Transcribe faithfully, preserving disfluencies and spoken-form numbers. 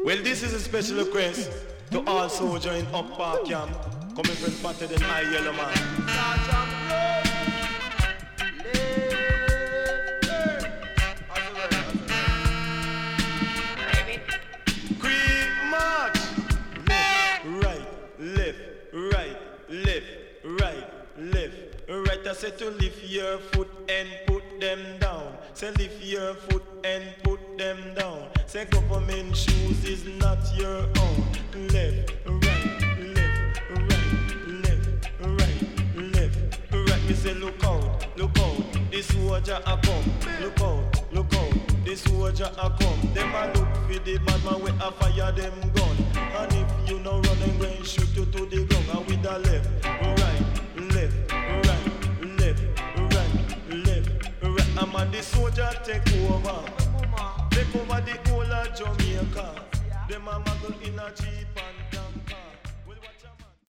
Well, this is a special request to all soldiers in Up Park Camp, coming from Fatter than I Yellow Man. Quick march! Left, right, left, right, left, right, left, right. I said to lift your foot and put them down. Say lift your foot and put them down. Say government shoes is not your own. Left, right, left, right, left, right, left, right. Me say look out, look out, this soldier a come. Look out, look out, this soldier a come. Them a look for the bad man with a fire them gun. And if you no run, them going shoot you to the ground. And with the left, right, left, right, left, right, left, right. I'm a the soldier take over. Take over the whole of Jamaica. Them a muggle in a jeep and